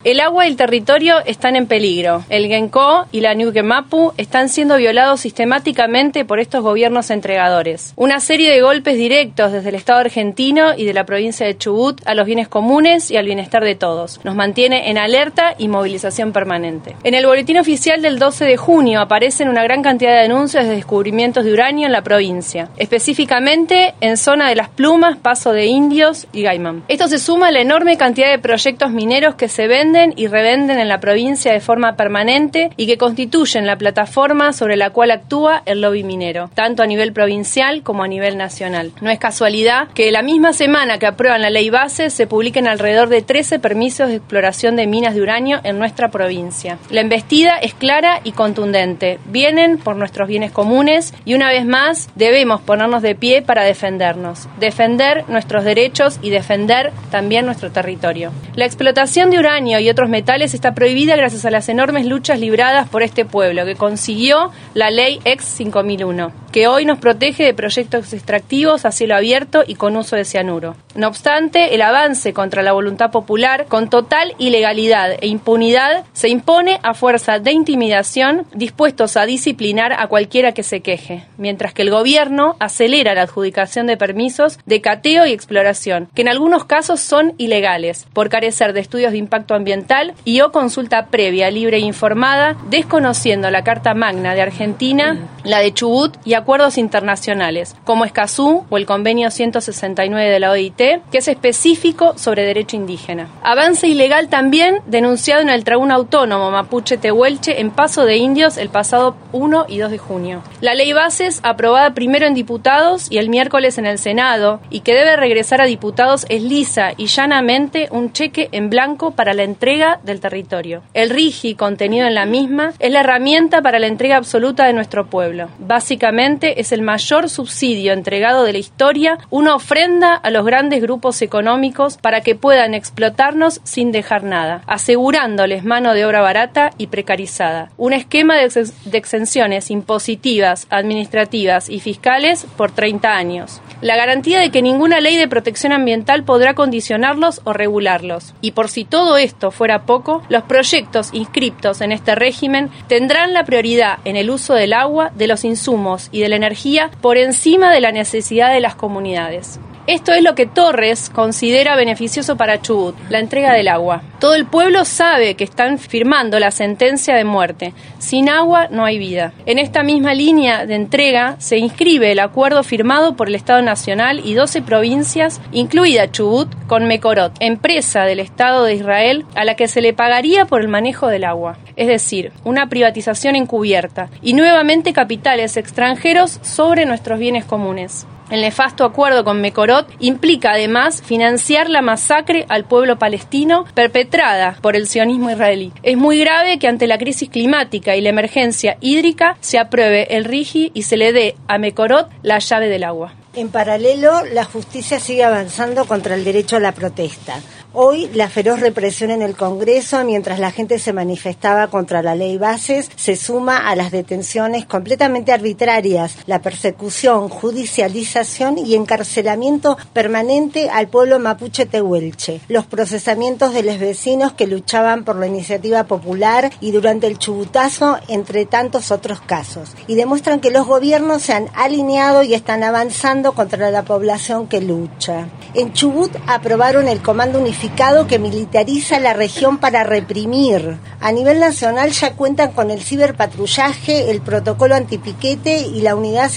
El agua y el territorio están en peligro. El Genco y la Ñuquemapu están siendo violados sistemáticamente por estos gobiernos entregadores. Una serie de golpes directos desde el Estado argentino y de la provincia de Chubut a los bienes comunes y al bienestar de todos. Nos mantiene en alerta y movilización permanente. En el boletín oficial del 12 de junio aparecen una gran cantidad de denuncias de descubrimientos de uranio en la provincia, específicamente en zona de Las Plumas, Paso de Indios y Gaimán. Esto se suma a la enorme cantidad de proyectos mineros que se venden y revenden en la provincia de forma permanente y que constituyen la plataforma sobre la cual actúa el lobby minero, tanto a nivel provincial como a nivel nacional. No es casualidad que la misma semana que aprueban la ley base se publiquen alrededor de 13 permisos de exploración de minas de uranio en nuestra provincia. La embestida es clara y contundente. Vienen por nuestros bienes comunes y una vez más debemos ponernos de pie para defendernos, defender nuestros derechos y defender también nuestro territorio. La explotación de uranio y otros metales está prohibida gracias a las enormes luchas libradas por este pueblo que consiguió la ley ex 5001, que hoy nos protege de proyectos extractivos a cielo abierto y con uso de cianuro. No obstante, el avance contra la voluntad popular, con total ilegalidad e impunidad, se impone a fuerza de intimidación, dispuestos a disciplinar a cualquiera que se queje, mientras que el gobierno acelera la adjudicación de permisos de cateo y exploración, que en algunos casos son ilegales, por carecer de estudios de impacto ambiental y o consulta previa, libre e informada, desconociendo la Carta Magna de Argentina, la de Chubut y acuerdos internacionales, como Escazú o el Convenio 169 de la OIT, que es específico sobre derecho indígena. Avance ilegal también denunciado en el Tribunal Autónomo Mapuche-Tehuelche en Paso de Indios el pasado 1 y 2 de junio. La ley bases, aprobada primero en diputados y el miércoles en el Senado, y que debe regresar a diputados, es lisa y llanamente un cheque en blanco para la entrega del territorio. El RIGI contenido en la misma es la herramienta para la entrega absoluta de nuestro pueblo. Básicamente es el mayor subsidio entregado de la historia, una ofrenda a los grandes grupos económicos para que puedan explotarnos sin dejar nada, asegurándoles mano de obra barata y precarizada. Un esquema de exenciones impositivas, administrativas y fiscales por 30 años. La garantía de que ninguna ley de protección ambiental podrá condicionarlos o regularlos. Y por si todo esto fuera poco, los proyectos inscriptos en este régimen tendrán la prioridad en el uso del agua, de los insumos y de la energía por encima de la necesidad de las comunidades. Esto es lo que Torres considera beneficioso para Chubut, la entrega del agua. Todo el pueblo sabe que están firmando la sentencia de muerte. Sin agua no hay vida. En esta misma línea de entrega se inscribe el acuerdo firmado por el Estado Nacional y 12 provincias, incluida Chubut, con Mekorot, empresa del Estado de Israel, a la que se le pagaría por el manejo del agua. Es decir, una privatización encubierta y nuevamente capitales extranjeros sobre nuestros bienes comunes. El nefasto acuerdo con Mekorot implica además financiar la masacre al pueblo palestino perpetrada por el sionismo israelí. Es muy grave que ante la crisis climática y la emergencia hídrica se apruebe el RIGI y se le dé a Mekorot la llave del agua. En paralelo, la justicia sigue avanzando contra el derecho a la protesta. Hoy, la feroz represión en el Congreso, mientras la gente se manifestaba contra la ley bases, se suma a las detenciones completamente arbitrarias, la persecución, judicialización y encarcelamiento permanente al pueblo mapuche-tehuelche, los procesamientos de los vecinos que luchaban por la iniciativa popular y durante el chubutazo, entre tantos otros casos, y demuestran que los gobiernos se han alineado y están avanzando contra la población que lucha. En Chubut aprobaron el Comando Unificado que militariza la región para reprimir. A nivel nacional ya cuentan con el ciberpatrullaje, el protocolo antipiquete y la unidad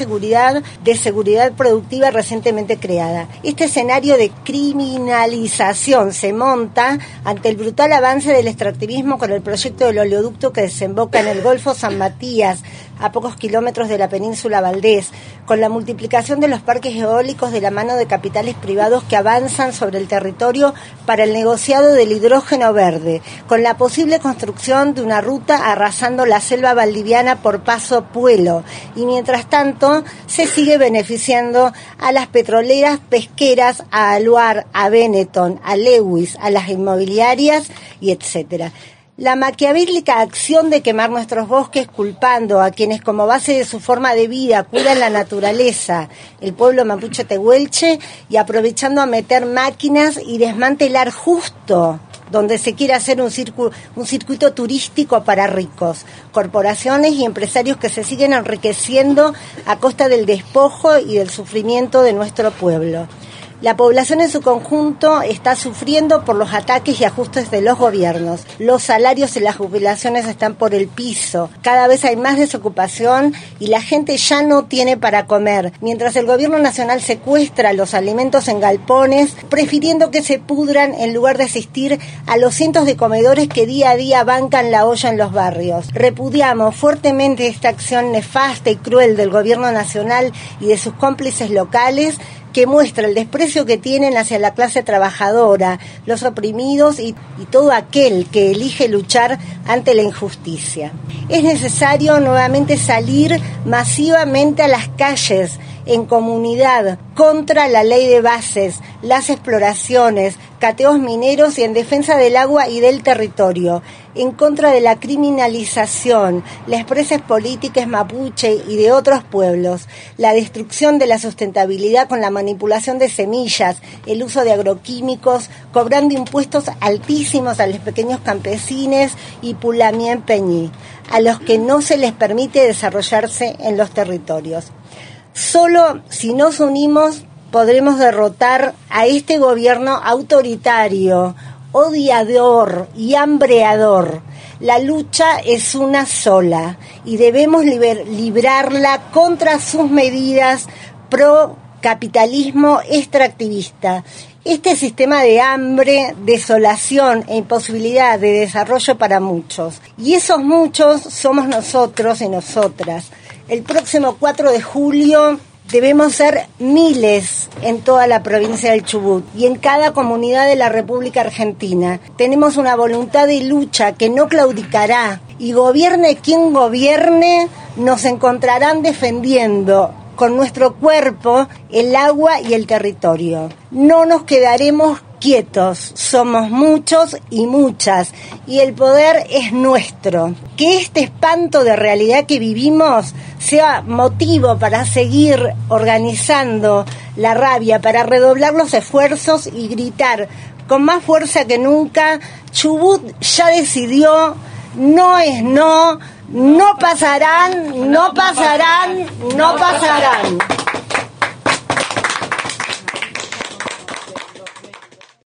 de seguridad productiva recientemente creada. Este escenario de criminalización se monta ante el brutal avance del extractivismo con el proyecto del oleoducto que desemboca en el Golfo San Matías, a pocos kilómetros de la península Valdés, con la multiplicación de los parques eólicos de la mano de capitales privados que avanzan sobre el territorio para el negociado del hidrógeno verde, con la posible construcción de una ruta arrasando la selva valdiviana por Paso Puelo, y mientras tanto se sigue beneficiando a las petroleras pesqueras, a Aluar, a Benetton, a Lewis, a las inmobiliarias y etcétera. La maquiavélica acción de quemar nuestros bosques culpando a quienes como base de su forma de vida cuidan la naturaleza, el pueblo mapuche tehuelche, y aprovechando a meter máquinas y desmantelar justo donde se quiere hacer un circuito turístico para ricos, corporaciones y empresarios que se siguen enriqueciendo a costa del despojo y del sufrimiento de nuestro pueblo. La población en su conjunto está sufriendo por los ataques y ajustes de los gobiernos. Los salarios y las jubilaciones están por el piso. Cada vez hay más desocupación y la gente ya no tiene para comer. Mientras el gobierno nacional secuestra los alimentos en galpones, prefiriendo que se pudran en lugar de asistir a los cientos de comedores que día a día bancan la olla en los barrios. Repudiamos fuertemente esta acción nefasta y cruel del gobierno nacional y de sus cómplices locales, que muestra el desprecio que tienen hacia la clase trabajadora, los oprimidos y todo aquel que elige luchar ante la injusticia. Es necesario nuevamente salir masivamente a las calles, en comunidad, contra la ley de bases, las exploraciones, cateos mineros y en defensa del agua y del territorio, en contra de la criminalización, las presas políticas mapuche y de otros pueblos, la destrucción de la sustentabilidad con la manipulación de semillas, el uso de agroquímicos, cobrando impuestos altísimos a los pequeños campesines y pulamien peñí, a los que no se les permite desarrollarse en los territorios. Solo si nos unimos podremos derrotar a este gobierno autoritario, odiador y hambreador. La lucha es una sola y debemos librarla contra sus medidas pro capitalismo extractivista. Este sistema de hambre, desolación e imposibilidad de desarrollo para muchos. Y esos muchos somos nosotros y nosotras. El próximo 4 de julio debemos ser miles en toda la provincia del Chubut y en cada comunidad de la República Argentina. Tenemos una voluntad de lucha que no claudicará y gobierne quien gobierne, nos encontrarán defendiendo con nuestro cuerpo el agua y el territorio. No nos quedaremos quietos, somos muchos y muchas, y el poder es nuestro. Que este espanto de realidad que vivimos sea motivo para seguir organizando la rabia, para redoblar los esfuerzos y gritar con más fuerza que nunca: Chubut ya decidió, no es no, no pasarán, no pasarán, no pasarán.